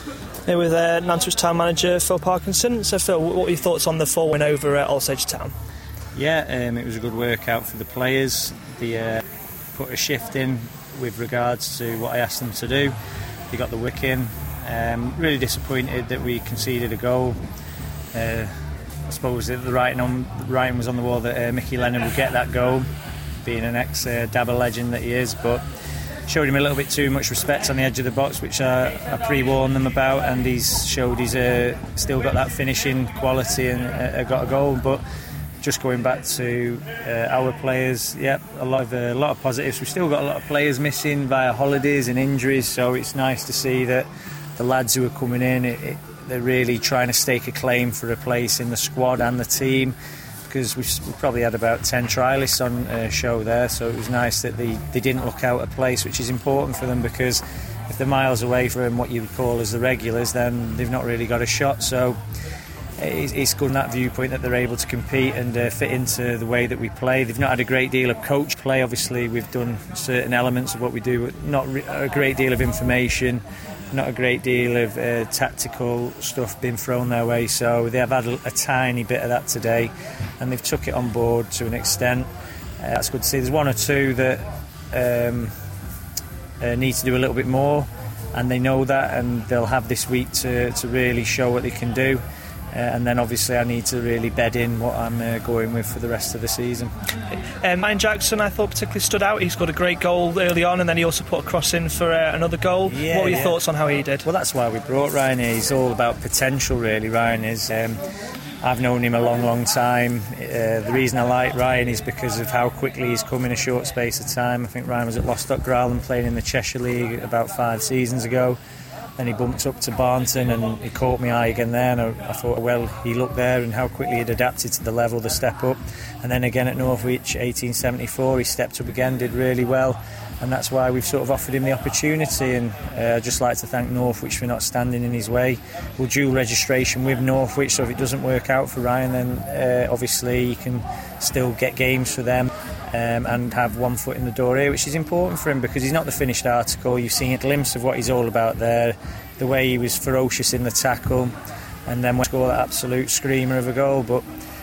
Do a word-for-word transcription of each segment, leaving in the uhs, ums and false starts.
Here with uh, Nantwich Town manager Phil Parkinson. So Phil, what were your thoughts on the four win over at Alsager Town? Yeah, um, it was a good workout for the players. They uh, put a shift in with regards to what I asked them to do. They got the wick in. Um, really disappointed that we conceded a goal. Uh, I suppose that the writing, on, the writing was on the wall that uh, Mickey Lennon would get that goal, being an ex-Dabber uh, legend that he is, but showed him a little bit too much respect on the edge of the box, which I, I pre-warned them about, and he's showed he's uh, still got that finishing quality and uh, got a goal. But just going back to uh, our players, yeah, a lot of uh, a lot of positives. We've still got a lot of players missing via holidays and injuries, so it's nice to see that the lads who are coming in, it, it, they're really trying to stake a claim for a place in the squad and the team, because we've, we've probably had about ten trialists on uh, show there, so it was nice that they, they didn't look out of place, which is important for them, because if they're miles away from what you would call as the regulars, then they've not really got a shot. So it's, it's good in that viewpoint that they're able to compete and uh, fit into the way that we play. They've not had a great deal of coach play. Obviously we've done certain elements of what we do, but not re- a great deal of information, not a great deal of uh, tactical stuff being thrown their way, so they have had a, a tiny bit of that today, and they've took it on board to an extent. Uh, that's good to see. There's one or two that um, uh, need to do a little bit more, and they know that, and they'll have this week to, to really show what they can do. Uh, and then obviously I need to really bed in what I'm uh, going with for the rest of the season. Uh, Ryan Jackson, I thought, particularly stood out. He scored a great goal early on, and then he also put a cross in for uh, another goal. Yeah, what were your yeah. thoughts on how he did? Well, that's why we brought Ryan here. He's all about potential, really. Ryan is. Um, I've known him a long, long time. Uh, the reason I like Ryan is because of how quickly he's come in a short space of time. I think Ryan was at Lostock Growland playing in the Cheshire League about five seasons ago. Then he bumped up to Barnton and he caught my eye again there, and I, I thought, well, he looked there and how quickly he'd adapted to the level, the step up. And then again at Northwich, eighteen seventy-four, he stepped up again, did really well, and that's why we've sort of offered him the opportunity. And uh, I'd just like to thank Northwich for not standing in his way. We'll dual registration with Northwich, so if it doesn't work out for Ryan, then uh, obviously he can still get games for them. Um, and have one foot in the door here, which is important for him because he's not the finished article. You've seen a glimpse of what he's all about there, the way he was ferocious in the tackle, and then when he scored that absolute screamer of a goal. But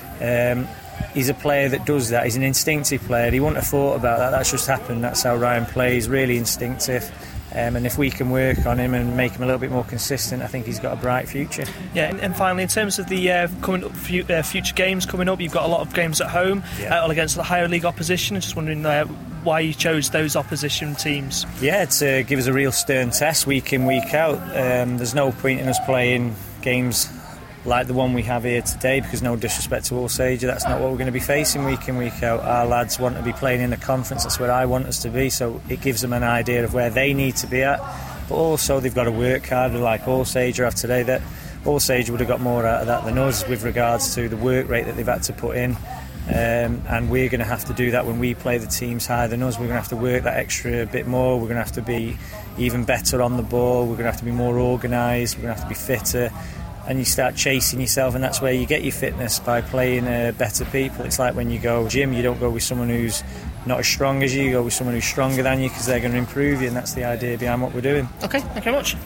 um, he's a player that does that. He's an instinctive player. He wouldn't have thought about that. That's just happened. That's how Ryan plays, really instinctive. Um, and if we can work on him and make him a little bit more consistent, I think he's got a bright future. Yeah, and, and finally, in terms of the uh, coming up, few, uh, future games coming up, you've got a lot of games at home, yeah. uh, all against the higher league opposition. I'm just wondering uh, why you chose those opposition teams. Yeah, to give us a real stern test week in, week out. Um, there's no point in us playing games like the one we have here today, because no disrespect to Alsager, that's not what we're going to be facing week in, week out. Our lads want to be playing in the conference, that's where I want us to be, so it gives them an idea of where they need to be at. But also they've got to work harder, like Alsager have today. That Alsager would have got more out of that than us with regards to the work rate that they've had to put in. Um, and we're going to have to do that when we play the teams higher than us. We're going to have to work that extra bit more. We're going to have to be even better on the ball. We're going to have to be more organised. We're going to have to be fitter. And you start chasing yourself, and that's where you get your fitness, by playing uh, better people. It's like when you go gym, you don't go with someone who's not as strong as you, you go with someone who's stronger than you, because they're going to improve you, and that's the idea behind what we're doing. Okay, thank you very much.